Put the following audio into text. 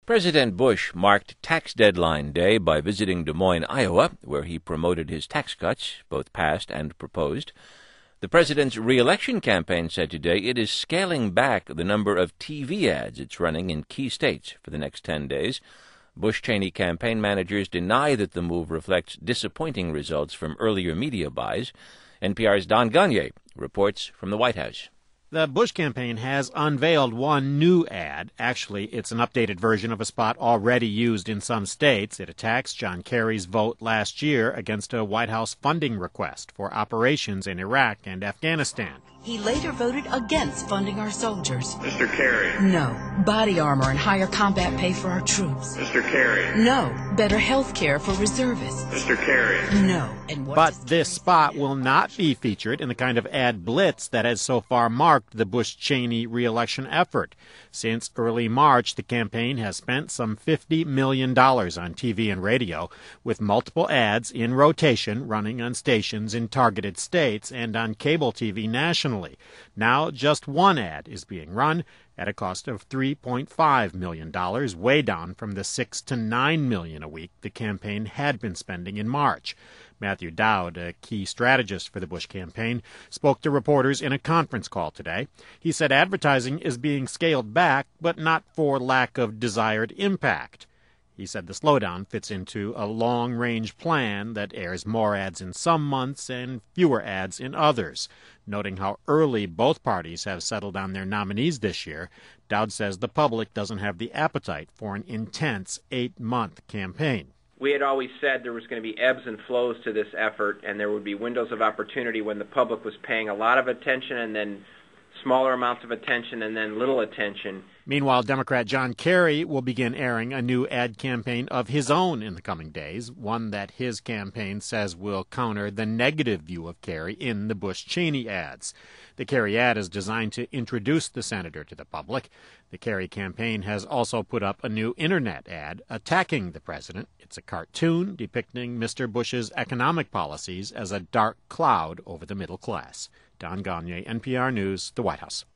President Bush marked Tax Deadline Day by visiting Des Moines, Iowa, where he promoted his tax cuts, both passed and proposed. The president's re-election campaign said today it is scaling back the number of TV ads it's running in key states for the next 10 days. Bush-Cheney campaign managers deny that the move reflects disappointing results from earlier media buys. NPR's Don Gagne reports from the White House. The Bush campaign has unveiled one new ad. Actually, it's an updated version of a spot already used in some states. It attacks John Kerry's vote last year against a White House funding request for operations in Iraq and Afghanistan. He later voted against funding our soldiers. Mr. Kerry. No. Body armor and higher combat pay for our troops. Mr. Kerry. No. Better health care for reservists. Mr. Kerry. No. But this spot will not be featured in the kind of ad blitz that has so far marked the Bush-Cheney re-election effort. Since early March, the campaign has spent some $50 million on TV and radio, with multiple ads in rotation running on stations in targeted states and on cable TV nationally. Now just one ad is being run at a cost of $3.5 million, way down from the $6 to $9 million a week the campaign had been spending in March. Matthew Dowd, a key strategist for the Bush campaign, spoke to reporters in a conference call today. He said advertising is being scaled back, but not for lack of desired impact. He said the slowdown fits into a long-range plan that airs more ads in some months and fewer ads in others. Noting how early both parties have settled on their nominees this year, Dowd says the public doesn't have the appetite for an intense 8-month campaign. We had always said there was going to be ebbs and flows to this effort, and there would be windows of opportunity when the public was paying a lot of attention and then smaller amounts of attention and then little attention. Meanwhile, Democrat John Kerry will begin airing a new ad campaign of his own in the coming days, one that his campaign says will counter the negative view of Kerry in the Bush-Cheney ads. The Kerry ad is designed to introduce the senator to the public. The Kerry campaign has also put up a new internet ad attacking the president. It's a cartoon depicting Mr. Bush's economic policies as a dark cloud over the middle class. Don Gagne, NPR News, the White House.